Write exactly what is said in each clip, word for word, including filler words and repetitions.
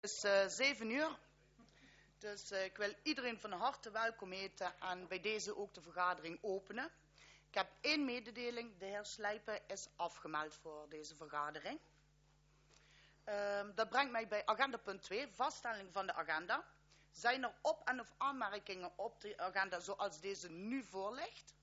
Het is uh, zeven uur, dus uh, ik wil iedereen van harte welkom heten en bij deze ook de vergadering openen. Ik heb één mededeling, de heer Slijpen is afgemeld voor deze vergadering. Uh, dat brengt mij bij agenda punt twee, vaststelling van de agenda. Zijn er op- en of aanmerkingen op de agenda zoals deze nu voorligt?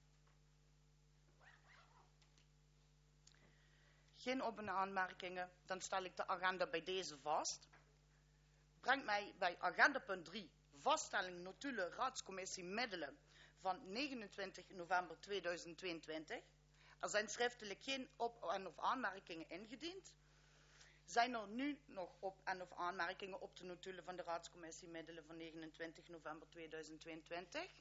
Geen op- en aanmerkingen, dan stel ik de agenda bij deze vast. Brengt mij bij agenda punt drie, vaststelling notulen raadscommissie middelen van negenentwintig november tweeduizend tweeëntwintig. Er zijn schriftelijk geen op- en of aanmerkingen ingediend. Zijn er nu nog op- en of aanmerkingen op de notulen van de raadscommissie middelen van negenentwintig november tweeduizend tweeëntwintig?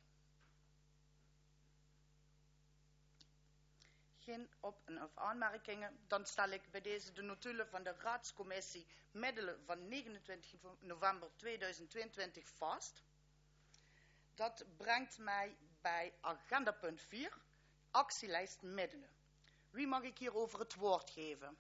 Geen op- en of aanmerkingen. Dan stel ik bij deze de notulen van de raadscommissie middelen van negenentwintig november tweeduizend tweeëntwintig vast. Dat brengt mij bij agenda punt vier, actielijst middelen. Wie mag ik hierover het woord geven?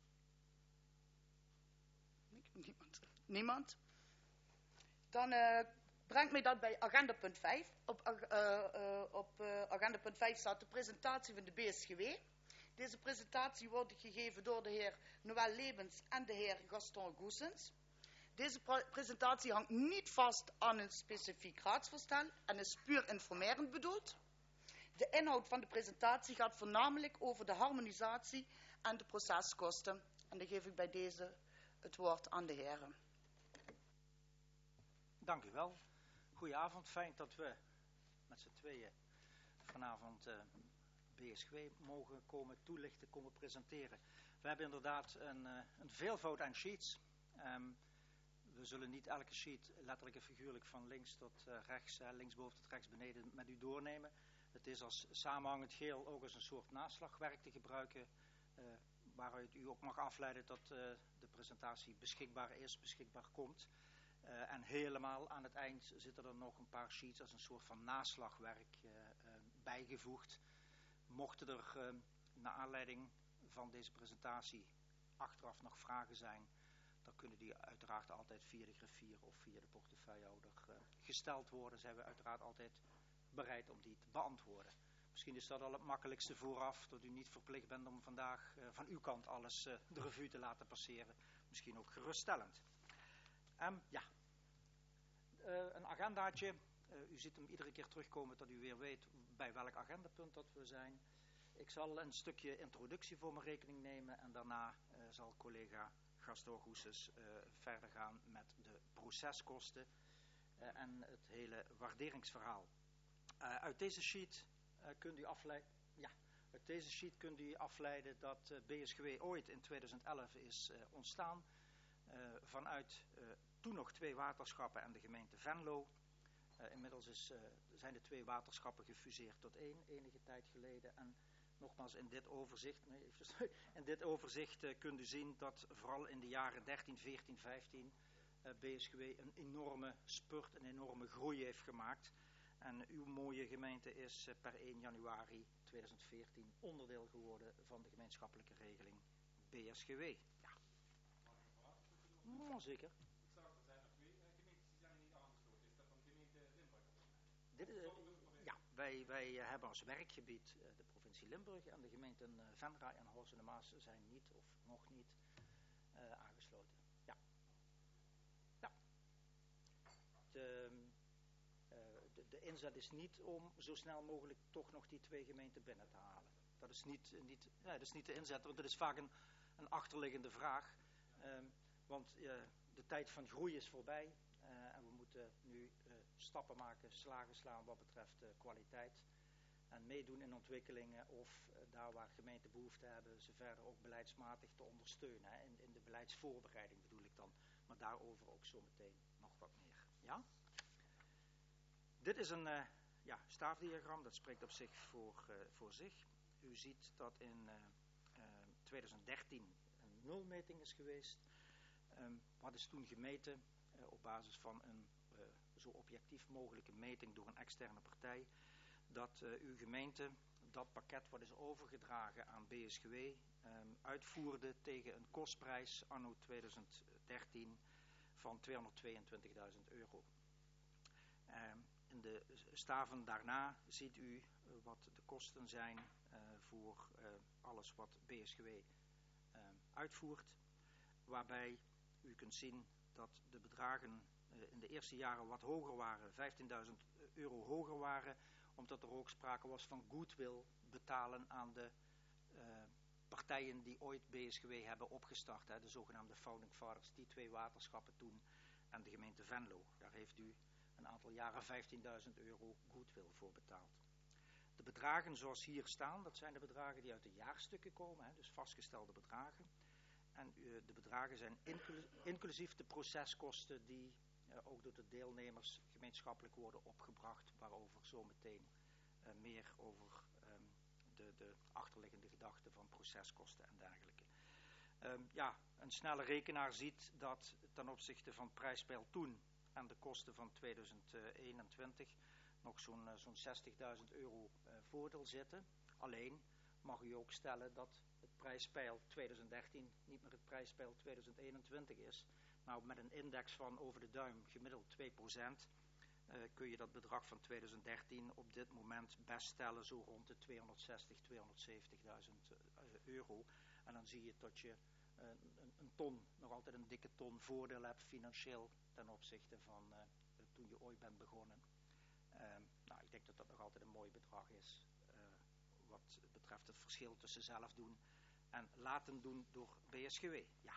Niemand. Niemand? Dan uh, brengt mij dat bij agenda punt vijf. Op, uh, uh, op uh, agenda punt vijf staat de presentatie van de B S G W. Deze presentatie wordt gegeven door de heer Noël Lebens en de heer Gaston Goossens. Deze presentatie hangt niet vast aan een specifiek raadsvoorstel en is puur informerend bedoeld. De inhoud van de presentatie gaat voornamelijk over de harmonisatie en de proceskosten. En dan geef ik bij deze het woord aan de heren. Dank u wel. Goedenavond, fijn dat we met z'n tweeën vanavond uh, B S G W mogen komen toelichten, komen presenteren. We hebben inderdaad een, uh, een veelvoud aan sheets. Um, we zullen niet elke sheet letterlijk en figuurlijk van links tot uh, rechts, uh, linksboven tot rechts beneden met u doornemen. Het is als samenhangend geheel ook als een soort naslagwerk te gebruiken, uh, waaruit u ook mag afleiden dat uh, de presentatie beschikbaar is, beschikbaar komt. Uh, en helemaal aan het eind zitten er nog een paar sheets als een soort van naslagwerk uh, uh, bijgevoegd. Mochten er uh, naar aanleiding van deze presentatie achteraf nog vragen zijn, dan kunnen die uiteraard altijd via de griffier of via de portefeuillehouder uh, gesteld worden. Zijn we uiteraard altijd bereid om die te beantwoorden. Misschien is dat al het makkelijkste vooraf, dat u niet verplicht bent om vandaag uh, van uw kant alles uh, de revue te laten passeren. Misschien ook geruststellend. Um, ja, uh, een agendaatje. Uh, u ziet hem iedere keer terugkomen dat u weer weet bij welk agendapunt dat we zijn. Ik zal een stukje introductie voor mijn rekening nemen en daarna uh, zal collega Gaston Goossens uh, verder gaan met de proceskosten uh, en het hele waarderingsverhaal. Uh, uit deze sheet uh, kunt u afleiden, ja, uit deze sheet kunt u afleiden dat uh, B S G W ooit in tweeduizend elf is uh, ontstaan uh, vanuit uh, toen nog twee waterschappen en de gemeente Venlo. Uh, inmiddels is, uh, zijn de twee waterschappen gefuseerd tot één, enige tijd geleden. En nogmaals, in dit overzicht, nee, even, in dit overzicht uh, kunt u zien dat vooral in de jaren dertien, veertien, vijftien uh, B S G W een enorme spurt, een enorme groei heeft gemaakt. En uw mooie gemeente is uh, per één januari tweeduizend veertien onderdeel geworden van de gemeenschappelijke regeling B S G W. Ja. Oh, zeker. Ik zag, er zijn nog twee uh, gemeentes die zijn niet aangesloten. Is dat van de gemeente Limburg? Dit, uh, ja, wij, wij uh, hebben als werkgebied uh, de provincie Limburg en de gemeenten uh, Venray en Horst en de Maas zijn niet of nog niet uh, aangesloten. Ja. Ja. De, uh, de, de inzet is niet om zo snel mogelijk toch nog die twee gemeenten binnen te halen. Dat is niet, uh, niet, ja, dat is niet de inzet, want dat is vaak een, een achterliggende vraag. Um, Want uh, de tijd van groei is voorbij uh, en we moeten nu uh, stappen maken, slagen slaan wat betreft uh, kwaliteit. En meedoen in ontwikkelingen of uh, daar waar gemeenten behoefte hebben, ze verder ook beleidsmatig te ondersteunen. Hè. In, in de beleidsvoorbereiding bedoel ik dan, maar daarover ook zo meteen nog wat meer. Ja? Dit is een uh, ja, staafdiagram, dat spreekt op zich voor, uh, voor zich. U ziet dat in uh, uh, tweeduizend dertien een nulmeting is geweest. Um, wat is toen gemeten uh, op basis van een uh, zo objectief mogelijke meting door een externe partij, dat uh, uw gemeente dat pakket wat is overgedragen aan B S G W um, uitvoerde tegen een kostprijs anno tweeduizend dertien van tweehonderdtweeëntwintigduizend euro. Uh, in de staven daarna ziet u uh, wat de kosten zijn uh, voor uh, alles wat B S G W uh, uitvoert, waarbij u kunt zien dat de bedragen uh, in de eerste jaren wat hoger waren, vijftienduizend euro hoger waren, omdat er ook sprake was van goodwill betalen aan de uh, partijen die ooit B S G W hebben opgestart, hè, de zogenaamde founding fathers, die twee waterschappen toen en de gemeente Venlo. Daar heeft u een aantal jaren vijftienduizend euro goodwill voor betaald. De bedragen zoals hier staan, dat zijn de bedragen die uit de jaarstukken komen, hè, dus vastgestelde bedragen. En uh, de bedragen zijn inclu inclusief de proceskosten die uh, ook door de deelnemers gemeenschappelijk worden opgebracht, waarover zometeen uh, meer over um, de, de achterliggende gedachten van proceskosten en dergelijke. Um, ja, een snelle rekenaar ziet dat ten opzichte van prijspeil toen en de kosten van tweeduizend eenentwintig nog zo'n uh, zo'n zestigduizend euro uh, voordeel zitten. Alleen mag u ook stellen dat het prijspeil tweeduizend dertien niet meer het prijspeil tweeduizend eenentwintig is. Nou, met een index van over de duim gemiddeld twee procent uh, kun je dat bedrag van tweeduizend dertien op dit moment best stellen zo rond de tweehonderdzestig, tweehonderdzeventigduizend uh, euro. En dan zie je dat je uh, een, een ton, nog altijd een dikke ton voordeel hebt financieel ten opzichte van uh, toen je ooit bent begonnen. Uh, nou, ik denk dat dat nog altijd een mooi bedrag is uh, wat betreft het verschil tussen zelf doen en laten doen door B S G W. Ja.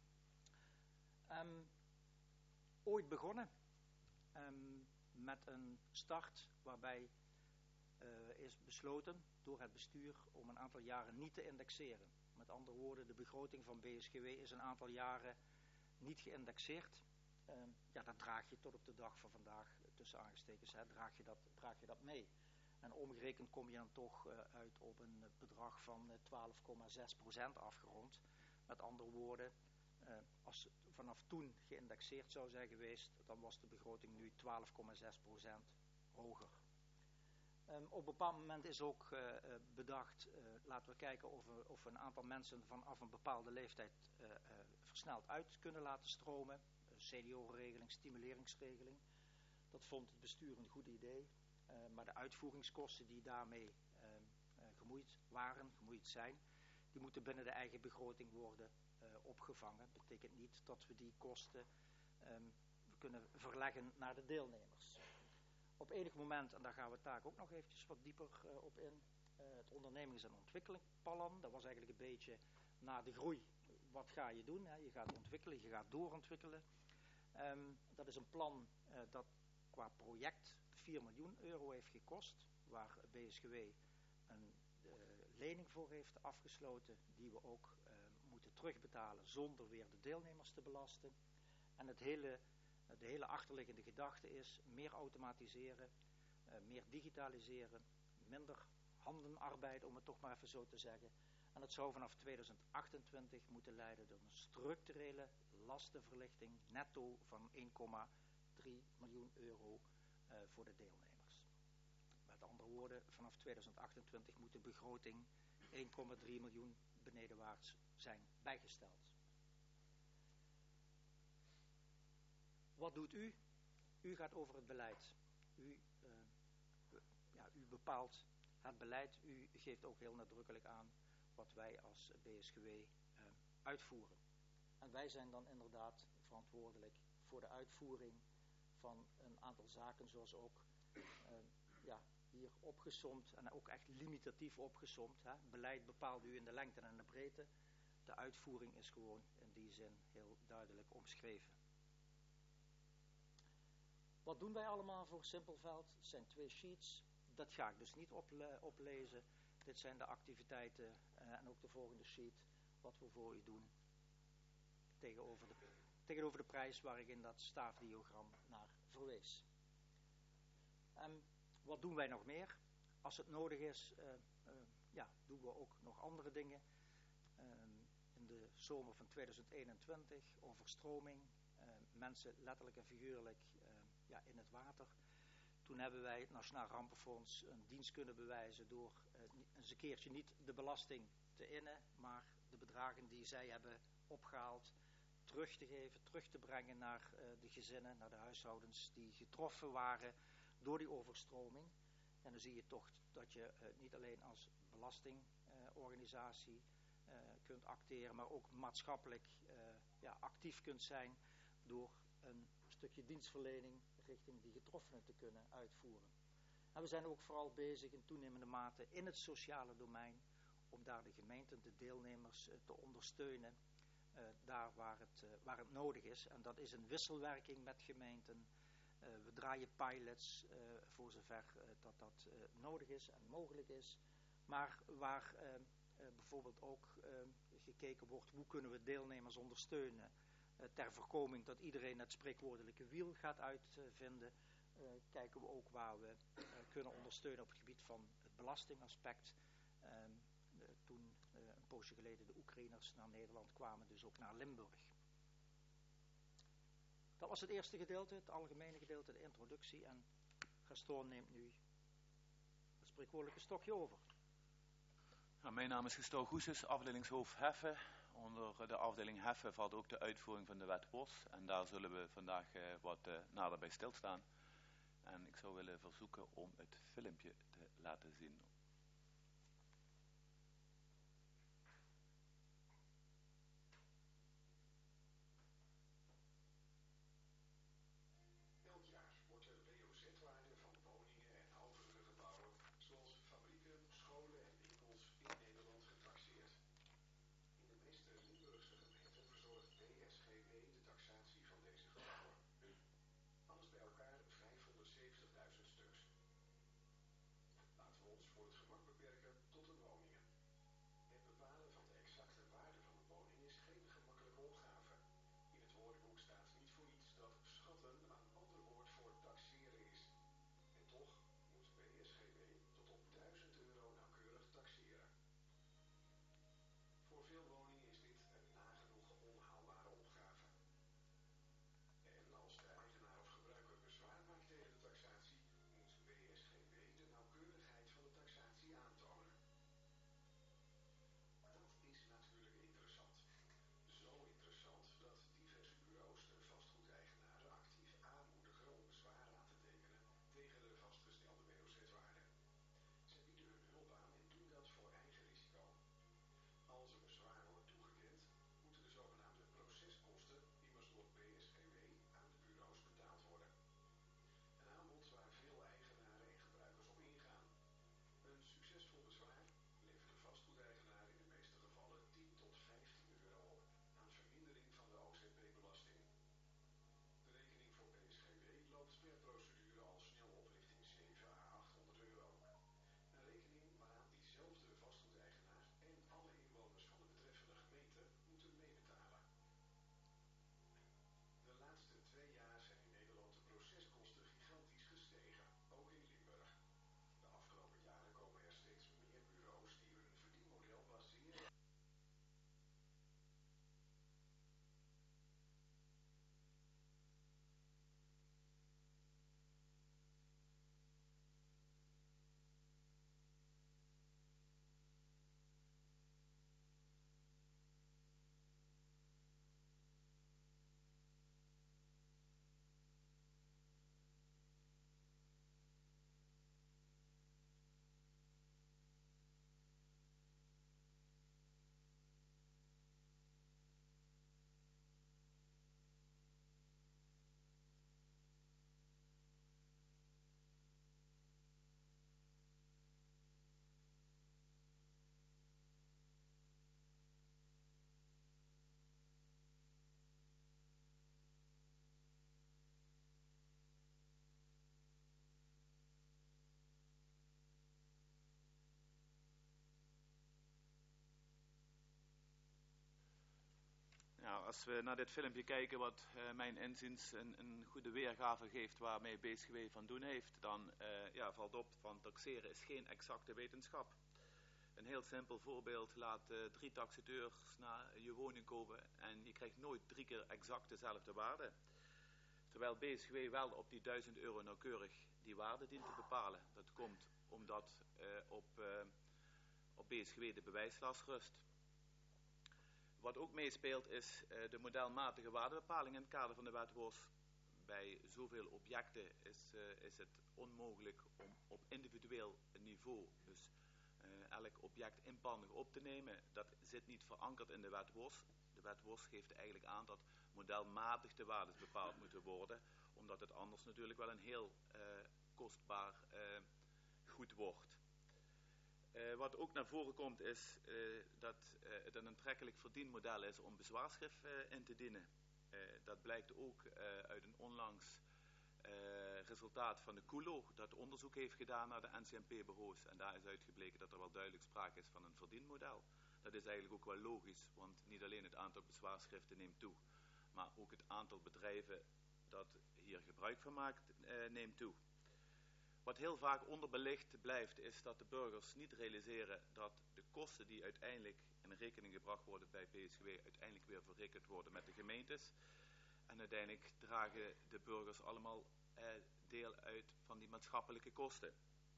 Um, ooit begonnen um, met een start waarbij uh, is besloten door het bestuur om een aantal jaren niet te indexeren. Met andere woorden, de begroting van B S G W is een aantal jaren niet geïndexeerd. Uh, ja, dat draag je tot op de dag van vandaag, tussen aangestekens, hè, draag, je dat, draag je dat mee. En omgerekend kom je dan toch uh, uit op een bedrag van uh, twaalf komma zes procent afgerond. Met andere woorden, uh, als het vanaf toen geïndexeerd zou zijn geweest, dan was de begroting nu twaalf komma zes procent hoger. Um, op een bepaald moment is ook uh, uh, bedacht, uh, laten we kijken of we, of we een aantal mensen vanaf een bepaalde leeftijd uh, uh, versneld uit kunnen laten stromen. Uh, seniorenregeling, stimuleringsregeling. Dat vond het bestuur een goed idee. Uh, maar de uitvoeringskosten die daarmee uh, uh, gemoeid waren, gemoeid zijn, die moeten binnen de eigen begroting worden uh, opgevangen. Dat betekent niet dat we die kosten um, kunnen verleggen naar de deelnemers. Op enig moment, en daar gaan we daar ook nog eventjes wat dieper uh, op in, uh, het ondernemings- en ontwikkelingsplan, dat was eigenlijk een beetje na de groei. Wat ga je doen? Hè? Je gaat ontwikkelen, je gaat doorontwikkelen. Um, dat is een plan uh, dat qua project vier miljoen euro heeft gekost, waar B S G W een uh, lening voor heeft afgesloten, die we ook uh, moeten terugbetalen zonder weer de deelnemers te belasten. En het hele, uh, de hele achterliggende gedachte is meer automatiseren, uh, meer digitaliseren, minder handenarbeid, om het toch maar even zo te zeggen. En dat zou vanaf tweeduizend achtentwintig moeten leiden tot een structurele lastenverlichting netto van één komma drie miljoen euro uh, voor de deelnemers. Met andere woorden, vanaf tweeduizend achtentwintig moet de begroting één komma drie miljoen benedenwaarts zijn bijgesteld. Wat doet u? U gaat over het beleid. U, uh, be, ja, u bepaalt het beleid. U geeft ook heel nadrukkelijk aan wat wij als B S G W uh, uitvoeren. En wij zijn dan inderdaad verantwoordelijk voor de uitvoering van een aantal zaken, zoals ook uh, ja, hier opgesomd en ook echt limitatief opgesomd. Hè. Beleid bepaalt u in de lengte en de breedte. De uitvoering is gewoon in die zin heel duidelijk omschreven. Wat doen wij allemaal voor Simpelveld? Het zijn twee sheets. Dat ga ik dus niet ople- oplezen. Dit zijn de activiteiten uh, en ook de volgende sheet. Wat we voor u doen. Tegenover de, tegenover de prijs waar ik in dat staafdiagram naar verwees. Um, wat doen wij nog meer? Als het nodig is, uh, uh, ja, doen we ook nog andere dingen. Um, in de zomer van tweeduizend eenentwintig, overstroming. Uh, mensen letterlijk en figuurlijk uh, ja, in het water. Toen hebben wij het Nationaal Rampenfonds een dienst kunnen bewijzen door uh, eens een keertje niet de belasting te innen, maar de bedragen die zij hebben opgehaald terug te geven, terug te brengen naar uh, de gezinnen, naar de huishoudens die getroffen waren door die overstroming. En dan zie je toch dat je uh, niet alleen als belastingorganisatie uh, uh, kunt acteren, maar ook maatschappelijk uh, ja, actief kunt zijn door een stukje dienstverlening richting die getroffenen te kunnen uitvoeren. En we zijn ook vooral bezig in toenemende mate in het sociale domein om daar de gemeenten, de deelnemers uh, te ondersteunen, uh, daar waar het, uh, waar het nodig is. En dat is een wisselwerking met gemeenten. Uh, we draaien pilots uh, voor zover uh, dat dat uh, nodig is en mogelijk is. Maar waar uh, uh, bijvoorbeeld ook uh, gekeken wordt, hoe kunnen we deelnemers ondersteunen uh, ter voorkoming dat iedereen het spreekwoordelijke wiel gaat uitvinden. Uh, kijken we ook waar we uh, kunnen ondersteunen op het gebied van het belastingaspect. Uh, uh, toen uh, een poosje geleden de Oekraïners naar Nederland kwamen, dus ook naar Limburg. Dat was het eerste gedeelte, het algemene gedeelte, de introductie. En Gaston neemt nu het spreekwoordelijke stokje over. Ja, mijn naam is Gaston Goeses, afdelingshoofd Heffen. Onder de afdeling Heffen valt ook de uitvoering van de wet Bos. En daar zullen we vandaag uh, wat uh, nader bij stilstaan. En ik zou willen verzoeken om het filmpje te laten zien. Elk jaar wordt de W O Z-waarde van woningen en overige gebouwen, zoals fabrieken, scholen en winkels, in Nederland getaxeerd. In de meeste Limburgse gemeenten verzorgt B S G W de taxatie van deze gebouwen. Alles bij elkaar vijfhonderdzeventigduizend stuks. Laten we ons voor het gemak beperken tot de woningen. Het bepalen van de exacte waarde van de woning is geen gemakkelijke opgave. In het woordenboek staat niet voor iets dat schatten een ander woord voor taxeren is. En toch moet B S G W tot op duizend euro nauwkeurig taxeren. Voor veel woningen is dit een nagenoeg onhaalbare opgave. En als de eigenaar of gebruiker bezwaar maakt tegen de taxatie, moet B S G W de nauwkeurigheid van de taxatie aantonen. Dat is natuurlijk interessant. Zo interessant dat diverse bureaus de vastgoedeigenaren actief aanmoedigen om bezwaar aan te tekenen tegen de vastgestelde W O Z-waarde. Zij bieden hun hulp aan en doen dat voor eigen risico. Als er bezwaar wordt toegekend, moeten de zogenaamde proceskosten immers door B S G W aan de bureaus betaald worden. Een aanbod waar veel eigenaren en gebruikers op ingaan. Een succesvol bezwaar levert de vastgoedeigenaar in de meeste gevallen tien tot vijftien euro op aan vermindering van de O Z B-belasting. De rekening voor B S G W loopt per procedure al snel op richting zevenhonderd à achthonderd euro. Een rekening waaraan diezelfde vastgoedeigenaar en alle inwoners van de betreffende gemeente moeten meebetalen. De laatste twee jaar zijn in Nederland de proceskosten gigantisch gestegen, ook in Limburg. De afgelopen jaren komen er steeds meer bureaus die hun verdienmodel baseren. Nou, als we naar dit filmpje kijken, wat uh, mijn inziens een, een goede weergave geeft waarmee B S G W van doen heeft, dan uh, ja, valt op van taxeren is geen exacte wetenschap. Een heel simpel voorbeeld, laat uh, drie taxateurs naar je woning komen en je krijgt nooit drie keer exact dezelfde waarde. Terwijl B S G W wel op die duizend euro nauwkeurig die waarde dient te bepalen. Dat komt omdat uh, op, uh, op B S G W de bewijslast rust. wat ook meespeelt is uh, de modelmatige waardebepaling in het kader van de wet W O S. Bij zoveel objecten is, uh, is het onmogelijk om op individueel niveau, dus uh, elk object inpandig op te nemen. Dat zit niet verankerd in de wet W O S. De wet W O S geeft eigenlijk aan dat modelmatig de waardes bepaald moeten worden, omdat het anders natuurlijk wel een heel uh, kostbaar uh, goed wordt. Uh, wat ook naar voren komt is uh, dat uh, het een aantrekkelijk verdienmodel is om bezwaarschrift uh, in te dienen. Uh, dat blijkt ook uh, uit een onlangs uh, resultaat van de C U L O, dat onderzoek heeft gedaan naar de N C M P-bureaus. En daar is uitgebleken dat er wel duidelijk sprake is van een verdienmodel. Dat is eigenlijk ook wel logisch, want niet alleen het aantal bezwaarschriften neemt toe, maar ook het aantal bedrijven dat hier gebruik van maakt uh, neemt toe. Wat heel vaak onderbelicht blijft is dat de burgers niet realiseren dat de kosten die uiteindelijk in rekening gebracht worden bij B S G W uiteindelijk weer verrekend worden met de gemeentes. En uiteindelijk dragen de burgers allemaal eh, deel uit van die maatschappelijke kosten.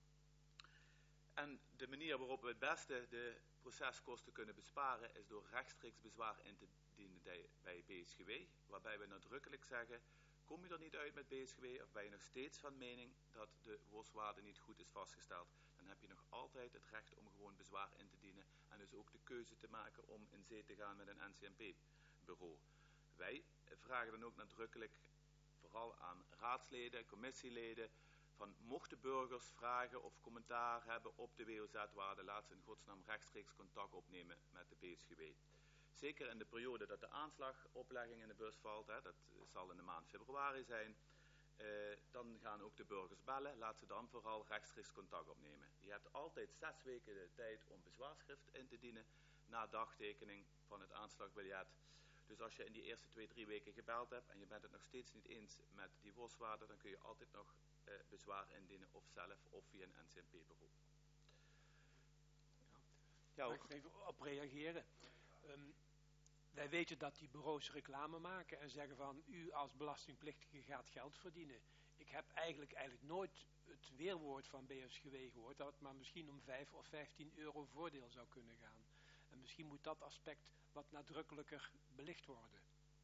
En de manier waarop we het beste de proceskosten kunnen besparen is door rechtstreeks bezwaar in te dienen bij B S G W. Waarbij we nadrukkelijk zeggen, kom je er niet uit met B S G W of ben je nog steeds van mening dat de W O S-waarde niet goed is vastgesteld, dan heb je nog altijd het recht om gewoon bezwaar in te dienen en dus ook de keuze te maken om in zee te gaan met een N C M P-bureau. Wij vragen dan ook nadrukkelijk, vooral aan raadsleden, commissieleden, van mochten burgers vragen of commentaar hebben op de W O Z-waarde, laat ze in godsnaam rechtstreeks contact opnemen met de B S G W. Zeker in de periode dat de aanslagoplegging in de bus valt, hè, dat zal in de maand februari zijn, uh, dan gaan ook de burgers bellen. Laat ze dan vooral rechtstreeks contact opnemen. Je hebt altijd zes weken de tijd om bezwaarschrift in te dienen na dagtekening van het aanslagbiljet. Dus als je in die eerste twee, drie weken gebeld hebt en je bent het nog steeds niet eens met die W O S-waarde, dan kun je altijd nog uh, bezwaar indienen, of zelf of via een N C M P-bureau. Ja, mag ik even op reageren? Um, wij weten dat die bureaus reclame maken en zeggen van u als belastingplichtige gaat geld verdienen. Ik heb eigenlijk, eigenlijk nooit het weerwoord van B S G W gehoord dat het maar misschien om vijf of vijftien euro voordeel zou kunnen gaan. En misschien moet dat aspect wat nadrukkelijker belicht worden.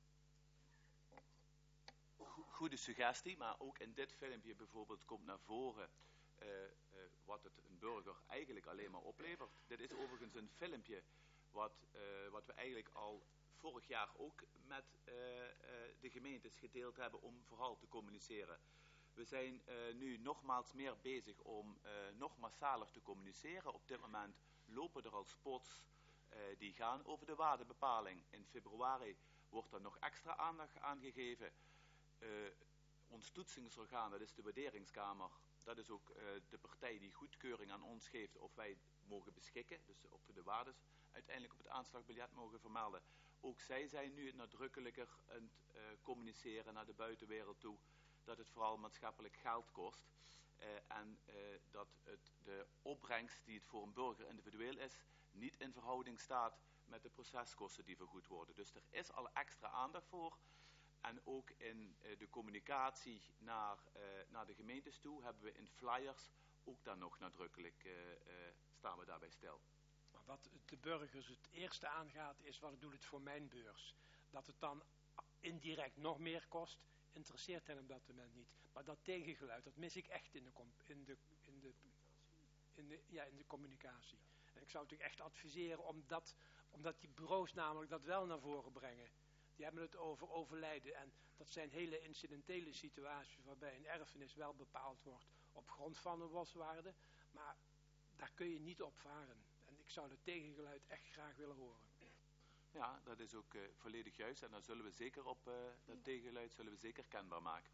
Goede suggestie, maar ook in dit filmpje bijvoorbeeld komt naar voren uh, uh, wat het een burger eigenlijk alleen maar oplevert. Dit is overigens een filmpje wat, uh, wat we eigenlijk al vorig jaar ook met uh, uh, de gemeentes gedeeld hebben om vooral te communiceren. We zijn uh, nu nogmaals meer bezig om uh, nog massaler te communiceren. Op dit moment lopen er al spots uh, die gaan over de waardebepaling. In februari wordt er nog extra aandacht aan gegeven. Uh, ons toetsingsorgaan, dat is de waarderingskamer, dat is ook uh, de partij die goedkeuring aan ons geeft of wij mogen beschikken, dus of we de waardes uiteindelijk op het aanslagbiljet mogen vermelden. Ook zij zijn nu nadrukkelijker aan het uh, communiceren naar de buitenwereld toe dat het vooral maatschappelijk geld kost uh, en uh, dat het de opbrengst die het voor een burger individueel is niet in verhouding staat met de proceskosten die vergoed worden. Dus er is al extra aandacht voor. En ook in uh, de communicatie naar, uh, naar de gemeentes toe hebben we in flyers ook daar nog nadrukkelijk uh, uh, staan we daarbij stil. Maar wat de burgers het eerste aangaat is wat doet het voor mijn beurs. Dat het dan indirect nog meer kost, interesseert hen op dat moment niet. Maar dat tegengeluid, dat mis ik echt in de, in de, in de, in de, ja, in de communicatie. En ik zou natuurlijk echt adviseren om dat, omdat die bureaus namelijk dat wel naar voren brengen. Die hebben het over overlijden en dat zijn hele incidentele situaties waarbij een erfenis wel bepaald wordt op grond van een W O S-waarde, maar daar kun je niet op varen. En ik zou het tegengeluid echt graag willen horen. Ja, dat is ook uh, volledig juist en dan zullen we zeker op uh, dat tegengeluid zullen we zeker kenbaar maken.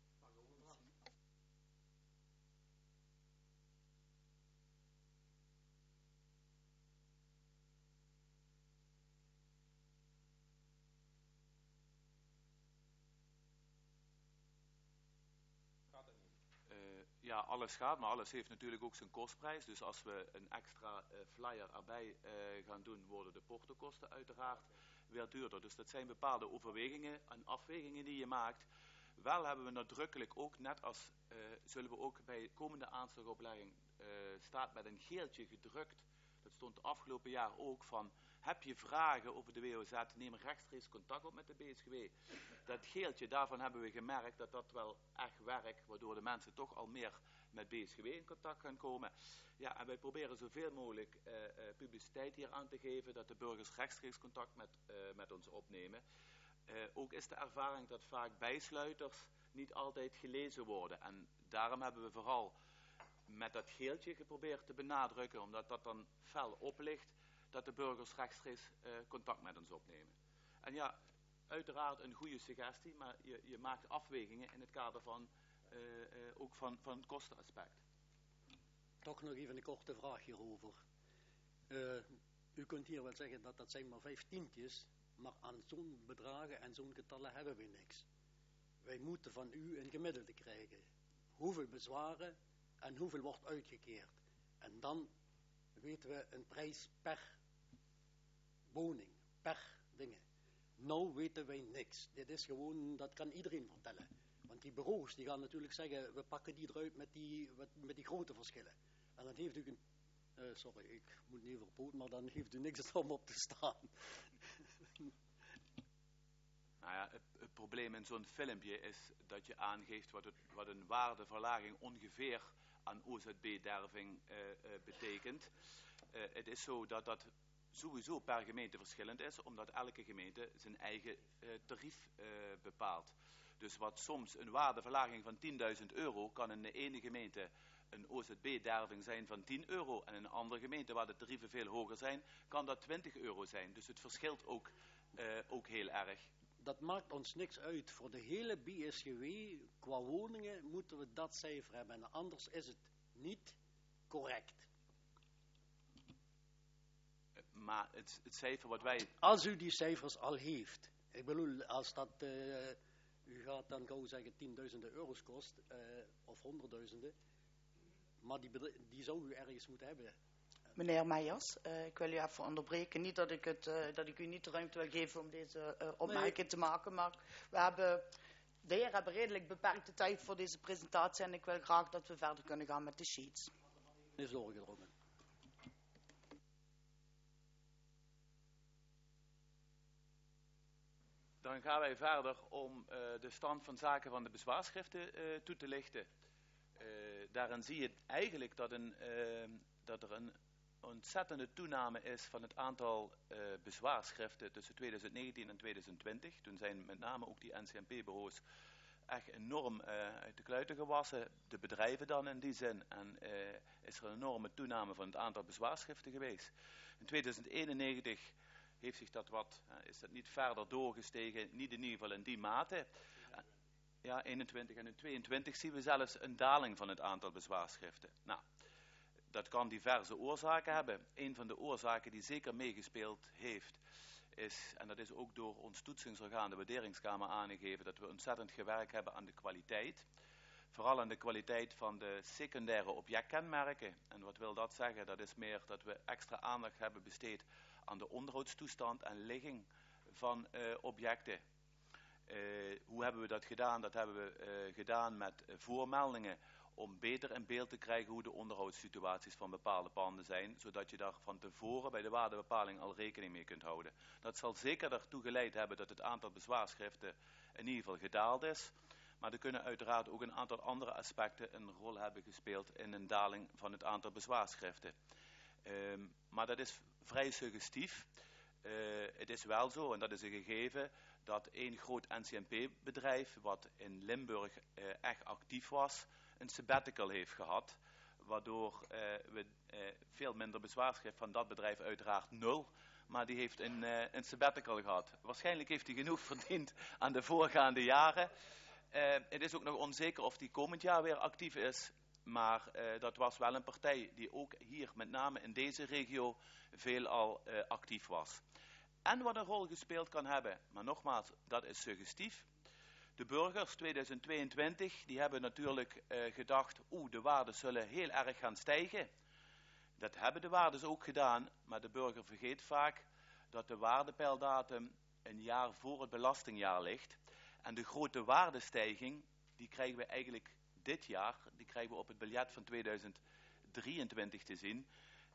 Ja, alles gaat, maar alles heeft natuurlijk ook zijn kostprijs. Dus als we een extra uh, flyer erbij uh, gaan doen, worden de portokosten uiteraard weer duurder. Dus dat zijn bepaalde overwegingen en afwegingen die je maakt. Wel hebben we nadrukkelijk ook, net als uh, zullen we ook bij komende aanslagopleiding, uh, staat met een geeltje gedrukt. Dat stond het afgelopen jaar ook van heb je vragen over de W O Z, neem rechtstreeks contact op met de B S G W. Dat geeltje, daarvan hebben we gemerkt dat dat wel echt werkt, waardoor de mensen toch al meer met B S G W in contact gaan komen. Ja, en wij proberen zoveel mogelijk uh, uh, publiciteit hier aan te geven, dat de burgers rechtstreeks contact met, uh, met ons opnemen. Uh, ook is de ervaring dat vaak bijsluiters niet altijd gelezen worden. En daarom hebben we vooral met dat geeltje geprobeerd te benadrukken, omdat dat dan fel oplicht, dat de burgers rechtstreeks uh, contact met ons opnemen. En ja, uiteraard een goede suggestie, maar je, je maakt afwegingen in het kader van, uh, uh, ook van, van het kostenaspect. Toch nog even een korte vraag hierover. Uh, u kunt hier wel zeggen dat dat zijn maar vijf tientjes, maar aan zo'n bedragen en zo'n getallen hebben we niks. Wij moeten van u een gemiddelde krijgen. Hoeveel bezwaren en hoeveel wordt uitgekeerd. En dan weten we een prijs per woning, per dingen. Nou weten wij niks. Dit is gewoon, dat kan iedereen vertellen. Want die bureaus die gaan natuurlijk zeggen, we pakken die eruit met die, met die grote verschillen. En dan heeft u een, uh, sorry, ik moet niet verpoten, maar dan heeft u niks om op te staan. Nou ja, het, het probleem in zo'n filmpje is dat je aangeeft wat, het, wat een waardeverlaging ongeveer aan O Z B-derving uh, uh, betekent. Uh, het is zo dat dat sowieso per gemeente verschillend is, omdat elke gemeente zijn eigen uh, tarief uh, bepaalt. Dus wat soms een waardeverlaging van tienduizend euro kan in de ene gemeente een O Z B-derving zijn van tien euro. En in een andere gemeente waar de tarieven veel hoger zijn, kan dat twintig euro zijn. Dus het verschilt ook, uh, ook heel erg. Dat maakt ons niks uit. Voor de hele B S G W, qua woningen, moeten we dat cijfer hebben. En anders is het niet correct. Maar het, het cijfer wat wij... Als u die cijfers al heeft. Ik bedoel, als dat... Uh, u gaat dan gauw zeggen tienduizenden euro's kost. Uh, of honderdduizenden. Maar die, die zou u ergens moeten hebben. Meneer Meijers, uh, ik wil u even onderbreken. Niet dat ik, het, uh, dat ik u niet de ruimte wil geven om deze uh, opmerking nee. te maken. Maar we hebben... De heren hebben redelijk beperkte tijd voor deze presentatie. En ik wil graag dat we verder kunnen gaan met de sheets. Is doorgedrongen. Dan gaan wij verder om uh, de stand van zaken van de bezwaarschriften uh, toe te lichten. Uh, daarin zie je eigenlijk dat, een, uh, dat er een ontzettende toename is van het aantal uh, bezwaarschriften tussen twintig negentien en twintig twintig. Toen zijn met name ook die N C M P-bureaus echt enorm uh, uit de kluiten gewassen. De bedrijven dan in die zin. En uh, is er een enorme toename van het aantal bezwaarschriften geweest. In twintig eenennegentig heeft zich dat wat, uh, is dat niet verder doorgestegen, niet in ieder geval in die mate. Uh, ja, eenentwintig en in tweeëntwintig zien we zelfs een daling van het aantal bezwaarschriften. Nou, dat kan diverse oorzaken hebben. Een van de oorzaken die zeker meegespeeld heeft, is, en dat is ook door ons toetsingsorgaan, de Waarderingskamer, aangegeven, dat we ontzettend gewerkt hebben aan de kwaliteit. Vooral aan de kwaliteit van de secundaire objectkenmerken. En wat wil dat zeggen? Dat is meer dat we extra aandacht hebben besteed aan de onderhoudstoestand en ligging van uh, objecten. Uh, hoe hebben we dat gedaan? Dat hebben we uh, gedaan met uh, voormeldingen om beter in beeld te krijgen hoe de onderhoudssituaties van bepaalde panden zijn, zodat je daar van tevoren bij de waardebepaling al rekening mee kunt houden. Dat zal zeker ertoe geleid hebben dat het aantal bezwaarschriften in ieder geval gedaald is. Maar er kunnen uiteraard ook een aantal andere aspecten een rol hebben gespeeld in een daling van het aantal bezwaarschriften. Um, maar dat is vrij suggestief. Uh, het is wel zo, en dat is een gegeven, dat één groot N C M P-bedrijf, wat in Limburg uh, echt actief was, een sabbatical heeft gehad, waardoor uh, we uh, veel minder bezwaarschrift van dat bedrijf, uiteraard nul, maar die heeft een, uh, een sabbatical gehad. Waarschijnlijk heeft hij genoeg verdiend aan de voorgaande jaren. Uh, het is ook nog onzeker of die komend jaar weer actief is, maar uh, dat was wel een partij die ook hier, met name in deze regio, veelal uh, actief was. En wat een rol gespeeld kan hebben, maar nogmaals, dat is suggestief. De burgers twintig tweeëntwintig, die hebben natuurlijk uh, gedacht, oeh, de waarden zullen heel erg gaan stijgen. Dat hebben de waardes ook gedaan, maar de burger vergeet vaak dat de waardepeildatum een jaar voor het belastingjaar ligt. En de grote waardestijging, die krijgen we eigenlijk dit jaar, die krijgen we op het biljet van tweeduizend drieëntwintig te zien.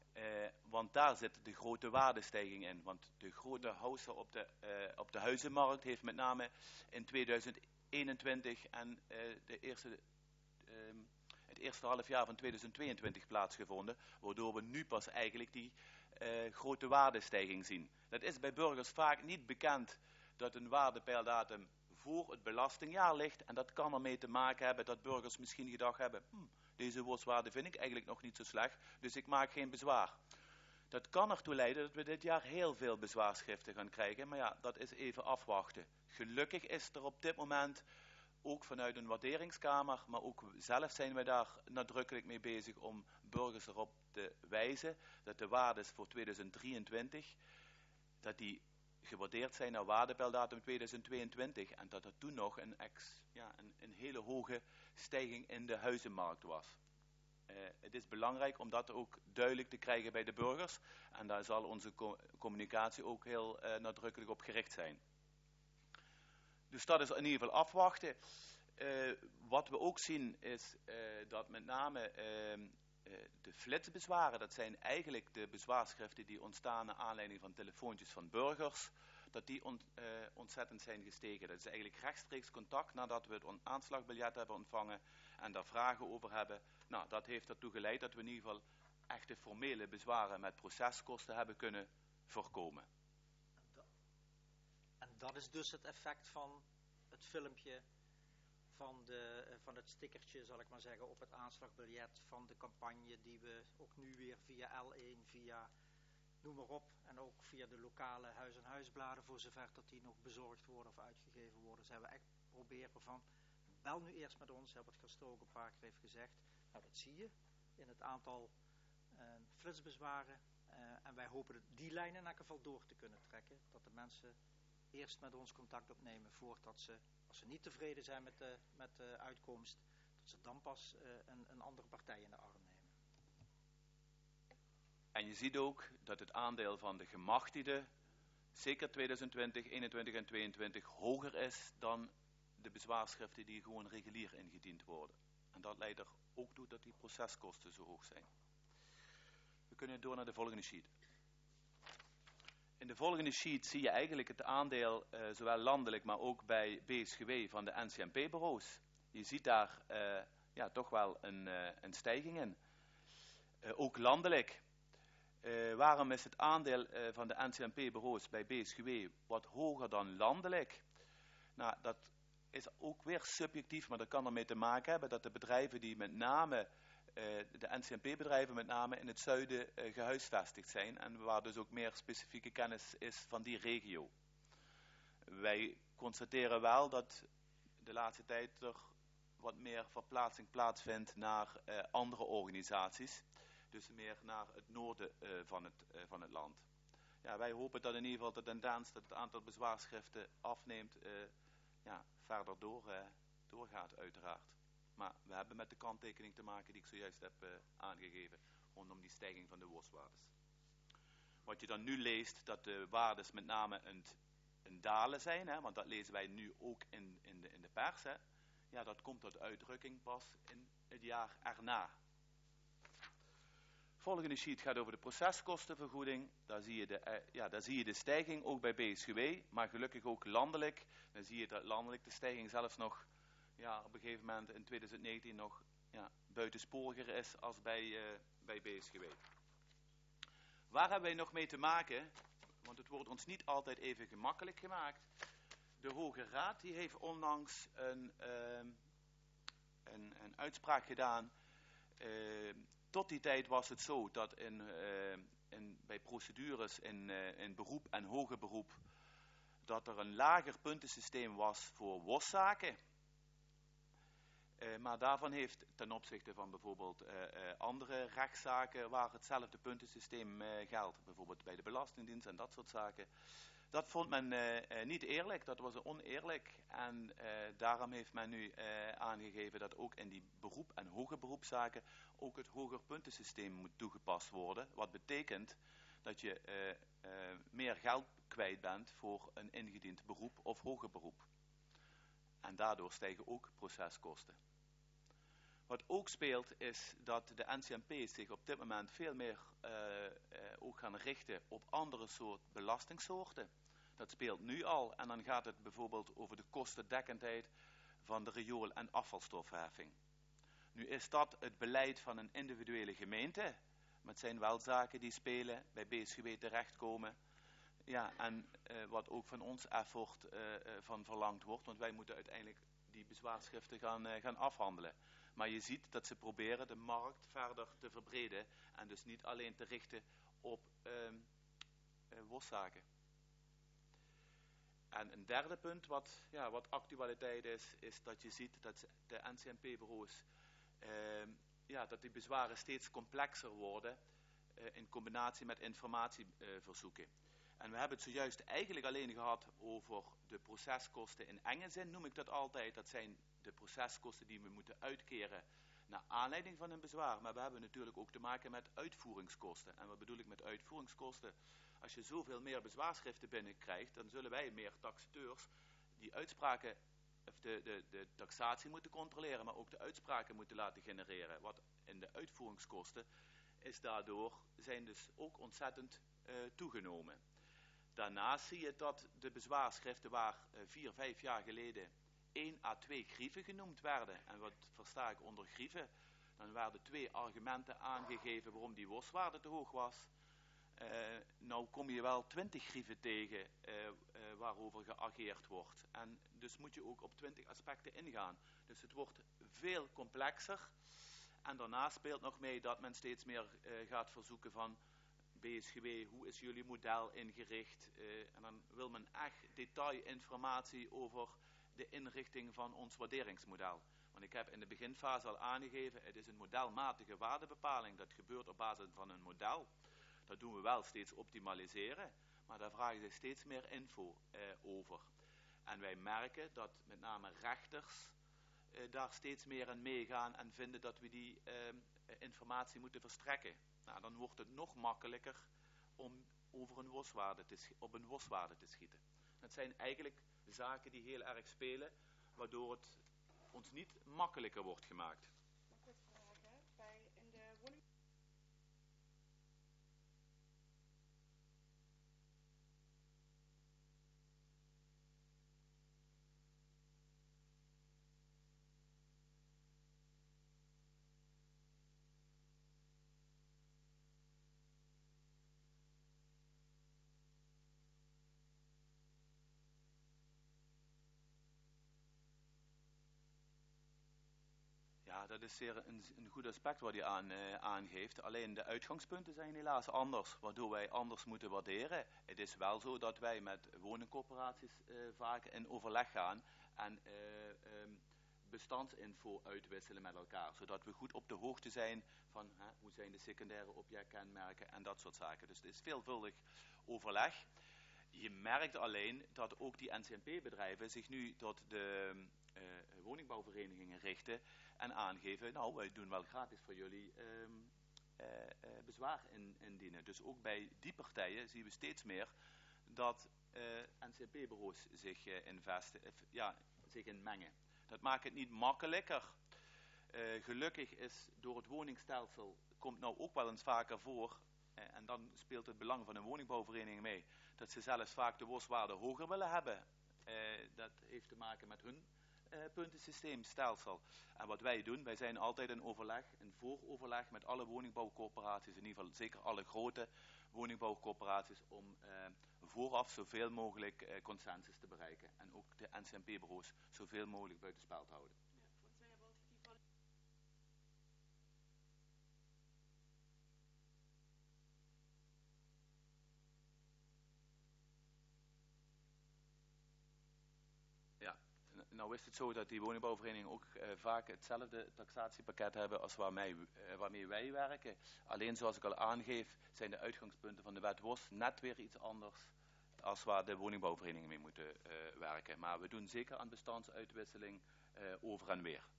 Uh, want daar zit de grote waardestijging in. Want de grote huizen op de, uh, op de huizenmarkt heeft met name in tweeduizend eenentwintig en uh, de eerste, uh, het eerste halfjaar van tweeduizend tweeëntwintig plaatsgevonden. Waardoor we nu pas eigenlijk die uh, grote waardestijging zien. Dat is bij burgers vaak niet bekend dat een waardepeildatum voor het belastingjaar ligt. En dat kan ermee te maken hebben dat burgers misschien gedacht hebben... Hmm, deze worstwaarde vind ik eigenlijk nog niet zo slecht, dus ik maak geen bezwaar. Dat kan ertoe leiden dat we dit jaar heel veel bezwaarschriften gaan krijgen, maar ja, dat is even afwachten. Gelukkig is er op dit moment, ook vanuit een waarderingskamer, maar ook zelf zijn we daar nadrukkelijk mee bezig om burgers erop te wijzen dat de waardes voor tweeduizend drieëntwintig, dat die gewaardeerd zijn naar waardepeildatum tweeduizend tweeëntwintig en dat er toen nog een, ex, ja, een, een hele hoge stijging in de huizenmarkt was. Uh, het is belangrijk om dat ook duidelijk te krijgen bij de burgers en daar zal onze co communicatie ook heel uh, nadrukkelijk op gericht zijn. Dus dat is in ieder geval afwachten. Uh, wat we ook zien is uh, dat met name uh, uh, de flitsbezwaren, dat zijn eigenlijk de bezwaarschriften die ontstaan naar aanleiding van telefoontjes van burgers, dat die ont, uh, ontzettend zijn gestegen. Dat is eigenlijk rechtstreeks contact nadat we het aanslagbiljet hebben ontvangen en daar vragen over hebben. Nou, dat heeft ertoe geleid dat we in ieder geval echte formele bezwaren met proceskosten hebben kunnen voorkomen. En dat is dus het effect van het filmpje, van, de, van het stickertje, zal ik maar zeggen, op het aanslagbiljet, van de campagne die we ook nu weer via L één, via noem maar op, en ook via de lokale huis- en huisbladen, voor zover dat die nog bezorgd worden of uitgegeven worden, zijn we echt proberen van, bel nu eerst met ons, hè, wat Gaston ook een paar keer heeft gezegd. Nou, dat zie je in het aantal uh, flitsbezwaren. Uh, en wij hopen die lijn in elk geval door te kunnen trekken. Dat de mensen eerst met ons contact opnemen voordat ze, als ze niet tevreden zijn met de, met de uitkomst, dat ze dan pas uh, een, een andere partij in de arm nemen. En je ziet ook dat het aandeel van de gemachtigden, zeker tweeduizend twintig, eenentwintig en tweeëntwintig, hoger is dan de bezwaarschriften die gewoon regulier ingediend worden. En dat leidt er ook toe dat die proceskosten zo hoog zijn. We kunnen door naar de volgende sheet. In de volgende sheet zie je eigenlijk het aandeel, uh, zowel landelijk, maar ook bij B S G W van de N C M P-bureaus. Je ziet daar uh, ja, toch wel een, uh, een stijging in. Uh, ook landelijk. Uh, waarom is het aandeel uh, van de N C M P-bureaus bij B S G W wat hoger dan landelijk? Nou, dat is ook weer subjectief, maar dat kan ermee te maken hebben dat de bedrijven die met name, uh, de N C M P-bedrijven met name in het zuiden uh, gehuisvestigd zijn en waar dus ook meer specifieke kennis is van die regio. Wij constateren wel dat de laatste tijd er wat meer verplaatsing plaatsvindt naar uh, andere organisaties, dus meer naar het noorden uh, van, het, uh, van het land. Ja, wij hopen dat in ieder geval de tendens dat het aantal bezwaarschriften afneemt, uh, ja, verder door, uh, doorgaat uiteraard. Maar we hebben met de kanttekening te maken die ik zojuist heb uh, aangegeven rondom die stijging van de worstwaardes. Wat je dan nu leest, dat de waardes met name een, een dalen zijn, hè, want dat lezen wij nu ook in, in, de, in de pers. Hè. Ja, dat komt tot uitdrukking pas in het jaar erna. Volgende sheet gaat over de proceskostenvergoeding. Daar zie je de, uh, ja, daar zie je de stijging ook bij B S G W, maar gelukkig ook landelijk. Dan zie je dat landelijk de stijging zelfs nog ja, op een gegeven moment in tweeduizend negentien nog ja, buitensporiger is als bij, uh, bij B S G W. Waar hebben wij nog mee te maken? Want het wordt ons niet altijd even gemakkelijk gemaakt. De Hoge Raad die heeft onlangs een, uh, een, een uitspraak gedaan. Uh, tot die tijd was het zo dat in, uh, in, bij procedures in, uh, in beroep en hoger beroep dat er een lager puntensysteem was voor worstzaken. Uh, maar daarvan heeft ten opzichte van bijvoorbeeld uh, uh, andere rechtszaken waar hetzelfde puntensysteem uh, geldt, bijvoorbeeld bij de Belastingdienst en dat soort zaken, dat vond men uh, uh, niet eerlijk, dat was oneerlijk en uh, daarom heeft men nu uh, aangegeven dat ook in die beroep- en hoger beroepszaken ook het hoger puntensysteem moet toegepast worden, wat betekent dat je uh, uh, meer geld kwijt bent voor een ingediend beroep of hoger beroep. En daardoor stijgen ook proceskosten. Wat ook speelt is dat de N C M P's zich op dit moment veel meer uh, uh, ook gaan richten op andere soort belastingsoorten. Dat speelt nu al en dan gaat het bijvoorbeeld over de kostendekkendheid van de riool- en afvalstofheffing. Nu is dat het beleid van een individuele gemeente, maar het zijn wel zaken die spelen, bij B S G W terechtkomen. Ja, en uh, wat ook van ons effort uh, uh, van verlangd wordt, want wij moeten uiteindelijk die bezwaarschriften gaan, uh, gaan afhandelen. Maar je ziet dat ze proberen de markt verder te verbreden en dus niet alleen te richten op uh, uh, waszaken. En een derde punt wat, ja, wat actualiteit is, is dat je ziet dat de N C M P-bureaus, uh, ja, dat die bezwaren steeds complexer worden uh, in combinatie met informatieverzoeken. Uh, en we hebben het zojuist eigenlijk alleen gehad over de proceskosten in enge zin, noem ik dat altijd. Dat zijn de proceskosten die we moeten uitkeren naar aanleiding van een bezwaar. Maar we hebben natuurlijk ook te maken met uitvoeringskosten. En wat bedoel ik met uitvoeringskosten? Als je zoveel meer bezwaarschriften binnenkrijgt, dan zullen wij meer taxateurs die uitspraken, of de, de, de taxatie moeten controleren, maar ook de uitspraken moeten laten genereren. Wat in de uitvoeringskosten is daardoor, zijn dus ook ontzettend uh, toegenomen. Daarnaast zie je dat de bezwaarschriften waar uh, vier, vijf jaar geleden één à twee grieven genoemd werden. En wat versta ik onder grieven? Dan werden twee argumenten aangegeven waarom die waswaarde te hoog was. Uh, nou kom je wel twintig grieven tegen uh, uh, waarover geageerd wordt. En dus moet je ook op twintig aspecten ingaan. Dus het wordt veel complexer. En daarnaast speelt nog mee dat men steeds meer uh, gaat verzoeken van B S G W, hoe is jullie model ingericht? Uh, en dan wil men echt detailinformatie over de inrichting van ons waarderingsmodel. Want ik heb in de beginfase al aangegeven, het is een modelmatige waardebepaling. Dat gebeurt op basis van een model. Dat doen we wel steeds optimaliseren, maar daar vragen ze steeds meer info uh, over. En wij merken dat met name rechters uh, daar steeds meer in meegaan en vinden dat we die uh, informatie moeten verstrekken. Nou, dan wordt het nog makkelijker om over een waswaarde te, op een waswaarde te schieten. Dat zijn eigenlijk zaken die heel erg spelen, waardoor het ons niet makkelijker wordt gemaakt. Mag ik wat vragen? Bij in de woning... Ja, dat is zeer een, een goed aspect wat je aan, uh, aangeeft. Alleen de uitgangspunten zijn helaas anders, waardoor wij anders moeten waarderen. Het is wel zo dat wij met woningcorporaties uh, vaak in overleg gaan en uh, um, bestandsinfo uitwisselen met elkaar. Zodat we goed op de hoogte zijn van hè, hoe zijn de secundaire objectkenmerken en dat soort zaken. Dus het is veelvuldig overleg. Je merkt alleen dat ook die N C M P-bedrijven zich nu tot de uh, woningbouwverenigingen richten en aangeven, nou wij doen wel gratis voor jullie um, uh, uh, bezwaar in, indienen. Dus ook bij die partijen zien we steeds meer dat uh, N C M P-bureaus zich, uh, investen, uh, ja, zich in mengen. Dat maakt het niet makkelijker. Uh, gelukkig is door het woningstelsel, komt nou ook wel eens vaker voor, uh, en dan speelt het belang van een woningbouwvereniging mee, dat ze zelfs vaak de waswaarde hoger willen hebben. Uh, dat heeft te maken met hun uh, puntensysteemstelsel. En wat wij doen, wij zijn altijd in overleg, in vooroverleg met alle woningbouwcorporaties, in ieder geval zeker alle grote woningbouwcorporaties, om uh, vooraf zoveel mogelijk uh, consensus te bereiken. En ook de N C M P-bureaus zoveel mogelijk buitenspel te houden. Nou is het zo dat die woningbouwverenigingen ook uh, vaak hetzelfde taxatiepakket hebben als waarmee, uh, waarmee wij werken. Alleen zoals ik al aangeef zijn de uitgangspunten van de wet W O S net weer iets anders als waar de woningbouwverenigingen mee moeten uh, werken. Maar we doen zeker aan bestandsuitwisseling uh, over en weer.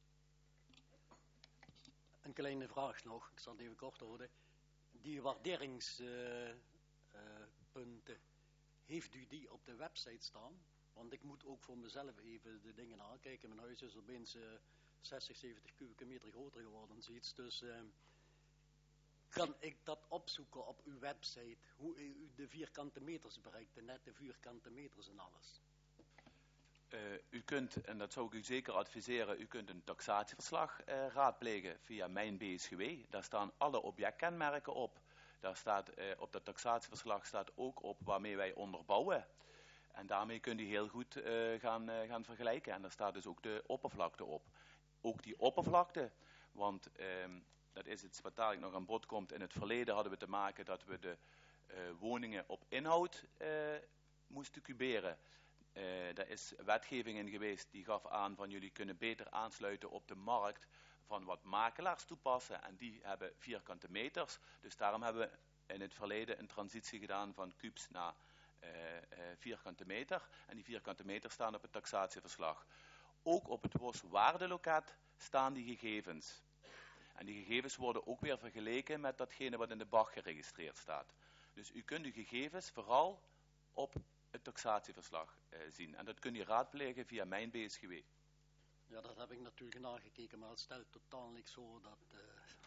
Een kleine vraag nog, ik zal het even kort houden. Die waarderingspunten, uh, uh, heeft u die op de website staan? Want ik moet ook voor mezelf even de dingen nakijken. Mijn huis is opeens uh, zestig, zeventig kubieke meter groter geworden, zoiets. Dus uh, kan ik dat opzoeken op uw website, hoe u de vierkante meters bereikt, de nette vierkante meters en alles? Uh, u kunt, en dat zou ik u zeker adviseren, u kunt een taxatieverslag uh, raadplegen via Mijn B S G W. Daar staan alle objectkenmerken op. Daar staat, uh, op dat taxatieverslag staat ook op waarmee wij onderbouwen. En daarmee kunt u heel goed uh, gaan, uh, gaan vergelijken. En daar staat dus ook de oppervlakte op. Ook die oppervlakte, want uh, dat is iets wat dadelijk nog aan bod komt. In het verleden hadden we te maken dat we de uh, woningen op inhoud uh, moesten cuberen. Uh, daar is wetgeving in geweest die gaf aan van jullie kunnen beter aansluiten op de markt van wat makelaars toepassen. En die hebben vierkante meters. Dus daarom hebben we in het verleden een transitie gedaan van kubus naar uh, uh, vierkante meter. En die vierkante meter staan op het taxatieverslag. Ook op het W O S-waardeloket staan die gegevens. En die gegevens worden ook weer vergeleken met datgene wat in de B A G geregistreerd staat. Dus u kunt uw gegevens vooral op het taxatieverslag uh, zien. En dat kun je raadplegen via Mijn B S G W. Ja, dat heb ik natuurlijk nagekeken, maar het stelt totaal niks voor dat... Uh...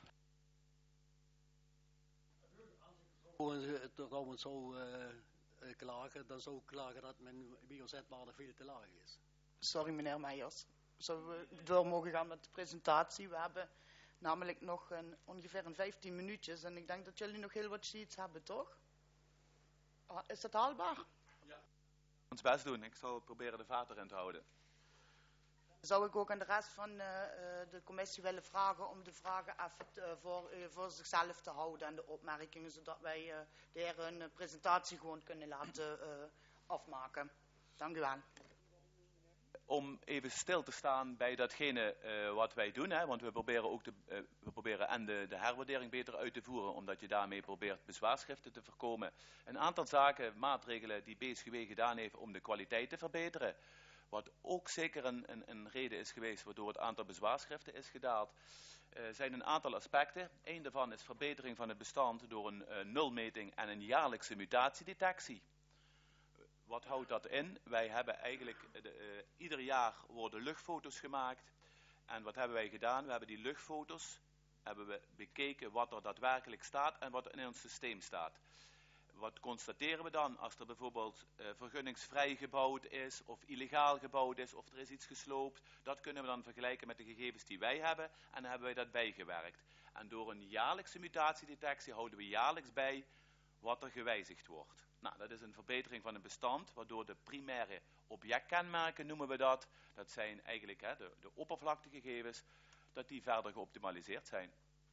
Als ik trouwens zou uh, uh, klagen, dan zou ik klagen dat mijn W O Z-waarde veel te laag is. Sorry meneer Meijers. Zullen we door mogen gaan met de presentatie? We hebben namelijk nog een, ongeveer een vijftien minuutjes en ik denk dat jullie nog heel wat sheets hebben, toch? Ah, is dat haalbaar? Ons best doen. Ik zal proberen de vaart erin te houden. Zou ik ook aan de rest van uh, de commissie willen vragen om de vragen even te, voor, uh, voor zichzelf te houden en de opmerkingen, zodat wij uh, de heren hun uh, presentatie gewoon kunnen laten uh, afmaken. Dank u wel. Om even stil te staan bij datgene uh, wat wij doen, hè, want we proberen ook de, uh, we proberen en de, de herwaardering beter uit te voeren, omdat je daarmee probeert bezwaarschriften te voorkomen. Een aantal zaken, maatregelen die B S G W gedaan heeft om de kwaliteit te verbeteren. Wat ook zeker een, een, een reden is geweest waardoor het aantal bezwaarschriften is gedaald. Er uh, zijn een aantal aspecten. Eén daarvan is verbetering van het bestand door een uh, nulmeting en een jaarlijkse mutatiedetectie. Wat houdt dat in? Wij hebben eigenlijk, de, uh, ieder jaar worden luchtfoto's gemaakt. En wat hebben wij gedaan? We hebben die luchtfoto's, hebben we bekeken wat er daadwerkelijk staat en wat er in ons systeem staat. Wat constateren we dan als er bijvoorbeeld uh, vergunningsvrij gebouwd is of illegaal gebouwd is of er is iets gesloopt? Dat kunnen we dan vergelijken met de gegevens die wij hebben en dan hebben wij dat bijgewerkt. En door een jaarlijkse mutatiedetectie houden we jaarlijks bij wat er gewijzigd wordt. Nou, dat is een verbetering van het bestand, waardoor de primaire objectkenmerken noemen we dat. Dat zijn eigenlijk hè, de, de oppervlaktegegevens, dat die verder geoptimaliseerd zijn.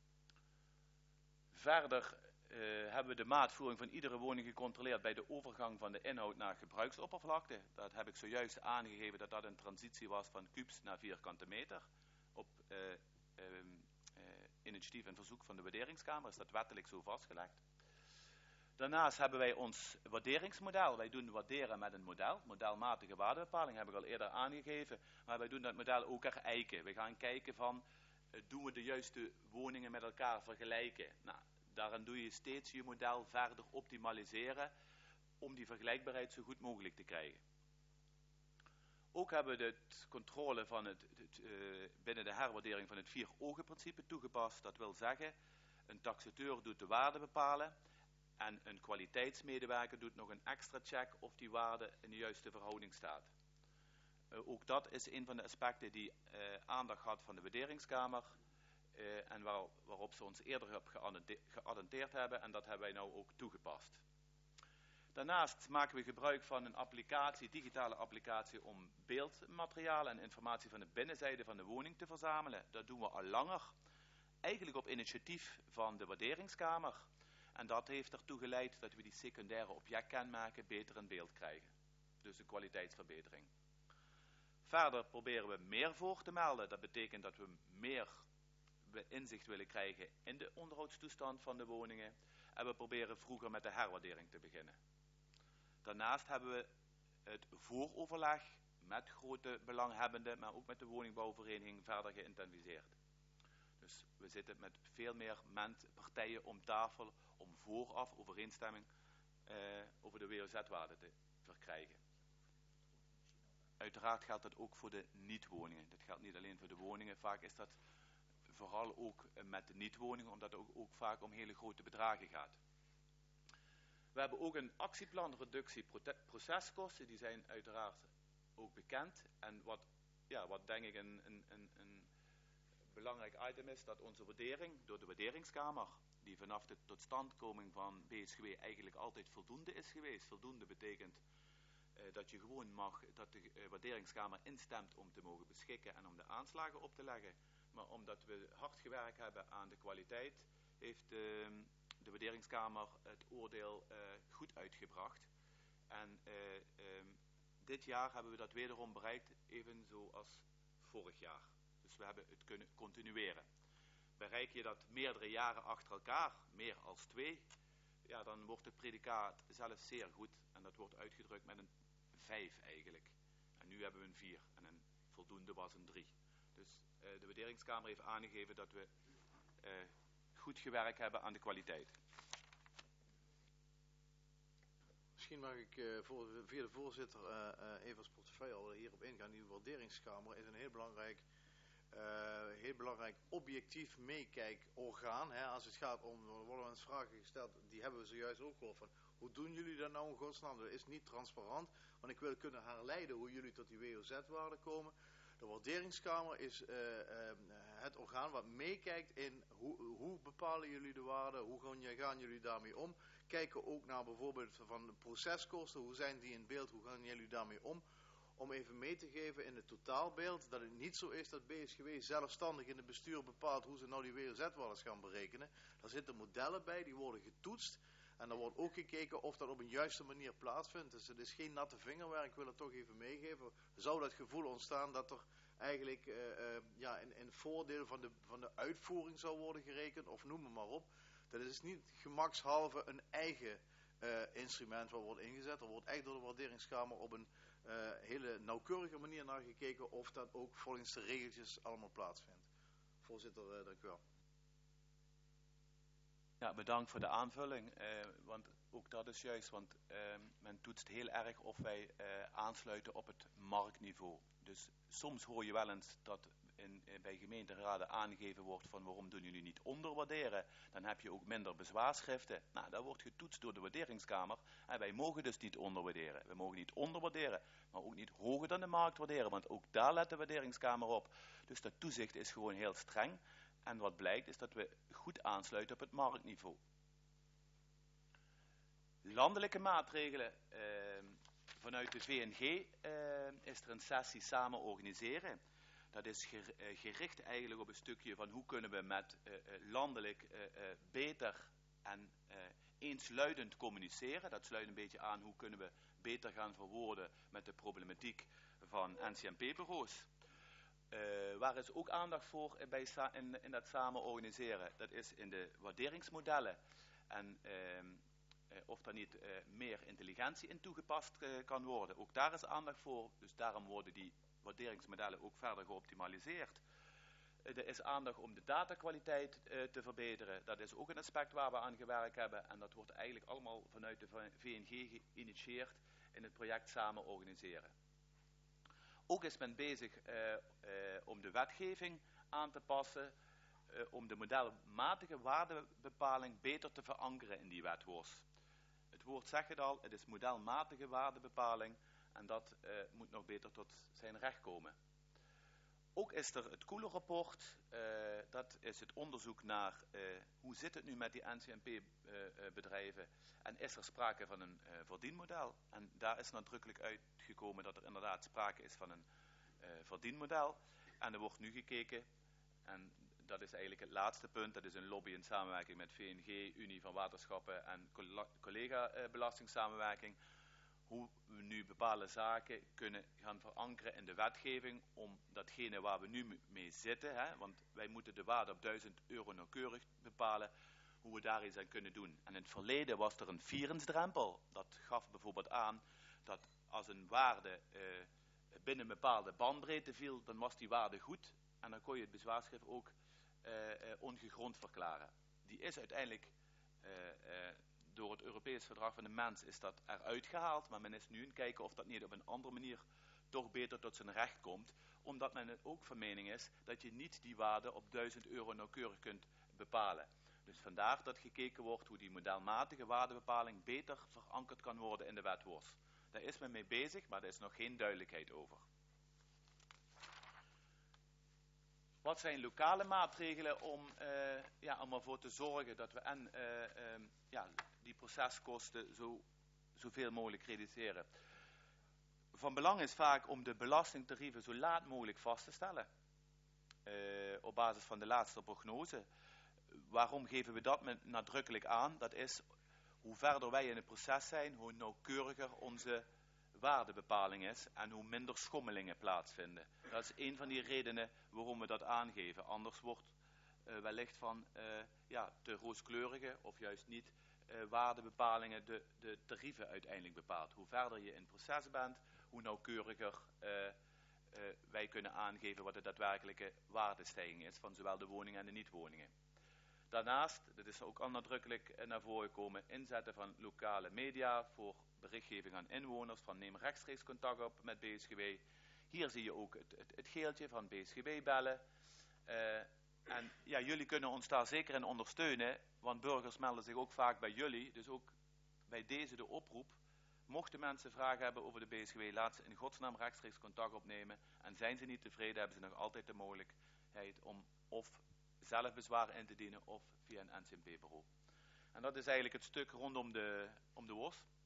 Verder uh, hebben we de maatvoering van iedere woning gecontroleerd bij de overgang van de inhoud naar gebruiksoppervlakte. Dat heb ik zojuist aangegeven dat dat een transitie was van kubus naar vierkante meter. Op uh, uh, uh, initiatief en verzoek van de waarderingskamer is dat wettelijk zo vastgelegd. Daarnaast hebben wij ons waarderingsmodel. Wij doen waarderen met een model. Modelmatige waardebepaling heb ik al eerder aangegeven. Maar wij doen dat model ook erijken. We gaan kijken van, uh, doen we de juiste woningen met elkaar vergelijken? Nou, daarin doe je steeds je model verder optimaliseren om die vergelijkbaarheid zo goed mogelijk te krijgen. Ook hebben we de controle van het, het, uh, binnen de herwaardering van het vier ogen principe toegepast. Dat wil zeggen, een taxateur doet de waarde bepalen. En een kwaliteitsmedewerker doet nog een extra check of die waarde in de juiste verhouding staat. Uh, ook dat is een van de aspecten die uh, aandacht had van de waarderingskamer. Uh, en waar, waarop ze ons eerder op geattendeerd hebben. En dat hebben wij nou ook toegepast. Daarnaast maken we gebruik van een applicatie, digitale applicatie, om beeldmateriaal en informatie van de binnenzijde van de woning te verzamelen. Dat doen we al langer. Eigenlijk op initiatief van de waarderingskamer. En dat heeft ertoe geleid dat we die secundaire objectkenmerken beter in beeld krijgen. Dus een kwaliteitsverbetering. Verder proberen we meer voor te melden. Dat betekent dat we meer inzicht willen krijgen in de onderhoudstoestand van de woningen. En we proberen vroeger met de herwaardering te beginnen. Daarnaast hebben we het vooroverleg met grote belanghebbenden, maar ook met de woningbouwvereniging verder geïntensiveerd. Dus we zitten met veel meer partijen om tafel om vooraf overeenstemming uh, over de W O Z-waarde te verkrijgen. uiteraard geldt dat ook voor de niet-woningen. Dat geldt niet alleen voor de woningen. Vaak is dat vooral ook uh, met de niet-woningen, omdat het ook, ook vaak om hele grote bedragen gaat. We hebben ook een actieplan reductie proceskosten. Die zijn uiteraard ook bekend. En wat, ja, wat denk ik een, een, een, een belangrijk item is, dat onze waardering door de waarderingskamer, die vanaf de totstandkoming van B S G W eigenlijk altijd voldoende is geweest. Voldoende betekent uh, dat je gewoon mag, dat de uh, waarderingskamer instemt om te mogen beschikken en om de aanslagen op te leggen. Maar omdat we hard gewerkt hebben aan de kwaliteit, heeft uh, de waarderingskamer het oordeel uh, goed uitgebracht. En uh, um, dit jaar hebben we dat wederom bereikt, evenzo als vorig jaar. Dus we hebben het kunnen continueren. Bereik je dat meerdere jaren achter elkaar, meer als twee, ja, dan wordt het predicaat zelfs zeer goed. En dat wordt uitgedrukt met een vijf eigenlijk. En nu hebben we een vier en een voldoende was een drie. Dus uh, de waarderingskamer heeft aangegeven dat we uh, goed gewerkt hebben aan de kwaliteit. Misschien mag ik uh, voor, via de voorzitter uh, uh, even als portefeuille al hierop ingaan. Die waarderingskamer is een heel belangrijk, uh, heel belangrijk objectief meekijkorgaan. Hè, als het gaat om, er worden wel eens vragen gesteld, die hebben we zojuist ook gehoord van, hoe doen jullie dat nou in godsnaam? Dat is niet transparant, want ik wil kunnen herleiden hoe jullie tot die W O Z-waarde komen. De waarderingskamer is uh, uh, het orgaan wat meekijkt in hoe, hoe bepalen jullie de waarde, hoe gaan, gaan jullie daarmee om. Kijken ook naar bijvoorbeeld van de proceskosten, hoe zijn die in beeld, hoe gaan jullie daarmee om. Om even mee te geven in het totaalbeeld dat het niet zo is dat B S G W zelfstandig in het bestuur bepaalt hoe ze nou die W O Z-waardes gaan berekenen. Daar zitten modellen bij, die worden getoetst. En er wordt ook gekeken of dat op een juiste manier plaatsvindt. Dus het is geen natte vingerwerk, ik wil het toch even meegeven. Zou dat gevoel ontstaan dat er eigenlijk uh, uh, ja, in, in voordeel van de, van de uitvoering zou worden gerekend, of noem het maar op. Dat is niet gemakshalve een eigen uh, instrument wat wordt ingezet. Er wordt echt door de waarderingskamer op een uh, hele nauwkeurige manier naar gekeken of dat ook volgens de regeltjes allemaal plaatsvindt. Voorzitter, uh, dank u wel. Ja, bedankt voor de aanvulling, uh, want ook dat is juist, want uh, men toetst heel erg of wij uh, aansluiten op het marktniveau. Dus soms hoor je wel eens dat in, in, bij gemeenteraden aangegeven wordt van waarom doen jullie niet onderwaarderen, dan heb je ook minder bezwaarschriften. Nou, dat wordt getoetst door de waarderingskamer en wij mogen dus niet onderwaarderen. We mogen niet onderwaarderen, maar ook niet hoger dan de markt waarderen, want ook daar let de waarderingskamer op. Dus dat toezicht is gewoon heel streng. En wat blijkt is dat we goed aansluiten op het marktniveau. Landelijke maatregelen. Uh, vanuit de V N G uh, is er een sessie samen organiseren. Dat is ger, uh, gericht eigenlijk op een stukje van hoe kunnen we met uh, uh, landelijk uh, uh, beter en uh, eensluidend communiceren. Dat sluit een beetje aan hoe kunnen we beter gaan verwoorden met de problematiek van N C M P-bureaus. Uh, waar is ook aandacht voor bij in, in dat samen organiseren? Dat is in de waarderingsmodellen. En uh, uh, of daar niet uh, meer intelligentie in toegepast uh, kan worden. Ook daar is aandacht voor. Dus daarom worden die waarderingsmodellen ook verder geoptimaliseerd. Uh, er is aandacht om de datakwaliteit uh, te verbeteren. Dat is ook een aspect waar we aan gewerkt hebben. En dat wordt eigenlijk allemaal vanuit de V N G geïnitieerd in het project samen organiseren. Ook is men bezig uh, uh, om de wetgeving aan te passen, uh, om de modelmatige waardebepaling beter te verankeren in die wet W O S. Het woord zegt het al, het is modelmatige waardebepaling en dat uh, moet nog beter tot zijn recht komen. Ook is er het Koeler-rapport, uh, dat is het onderzoek naar uh, hoe zit het nu met die N C M P-bedrijven uh, en is er sprake van een uh, verdienmodel. En daar is nadrukkelijk uitgekomen dat er inderdaad sprake is van een uh, verdienmodel. En er wordt nu gekeken, en dat is eigenlijk het laatste punt, dat is een lobby in samenwerking met V N G, Unie van Waterschappen en collega-belastingssamenwerking. Hoe we nu bepaalde zaken kunnen gaan verankeren in de wetgeving om datgene waar we nu mee zitten, hè, want wij moeten de waarde op duizend euro nauwkeurig bepalen, hoe we daar iets aan kunnen doen. En in het verleden was er een vierensdrempel. Dat gaf bijvoorbeeld aan dat als een waarde uh, binnen een bepaalde bandbreedte viel, dan was die waarde goed en dan kon je het bezwaarschrift ook uh, uh, ongegrond verklaren. Die is uiteindelijk uh, uh, door het Europees Verdrag van de Mens is dat eruit gehaald, maar men is nu aan het kijken of dat niet op een andere manier toch beter tot zijn recht komt, omdat men het ook van mening is dat je niet die waarde op duizend euro nauwkeurig kunt bepalen. Dus vandaar dat gekeken wordt hoe die modelmatige waardebepaling beter verankerd kan worden in de wet W O S. Daar is men mee bezig, maar er is nog geen duidelijkheid over. Wat zijn lokale maatregelen om, uh, ja, om ervoor te zorgen dat we en, uh, um, ja, die proceskosten zo, zoveel mogelijk reduceren? Van belang is vaak om de belastingtarieven zo laat mogelijk vast te stellen. Uh, op basis van de laatste prognose. Waarom geven we dat met nadrukkelijk aan? Dat is, hoe verder wij in het proces zijn, hoe nauwkeuriger onze waardebepaling is en hoe minder schommelingen plaatsvinden. Dat is een van die redenen waarom we dat aangeven. Anders wordt uh, wellicht van uh, ja, te rooskleurige of juist niet uh, waardebepalingen de, de tarieven uiteindelijk bepaalt. Hoe verder je in het proces bent, hoe nauwkeuriger uh, uh, wij kunnen aangeven wat de daadwerkelijke waardestijging is van zowel de woningen en de niet-woningen. Daarnaast, dit is ook al nadrukkelijk naar voren gekomen, inzetten van lokale media voor berichtgeving aan inwoners, van neem rechtstreeks contact op met B S G W. Hier zie je ook het, het, het geeltje van B S G W bellen. Uh, en ja, jullie kunnen ons daar zeker in ondersteunen, want burgers melden zich ook vaak bij jullie, dus ook bij deze de oproep. Mochten mensen vragen hebben over de B S G W, laat ze in godsnaam rechtstreeks contact opnemen. En zijn ze niet tevreden, hebben ze nog altijd de mogelijkheid om of zelf bezwaar in te dienen of via een N C M P-bureau. En dat is eigenlijk het stuk rondom de, om de W O S.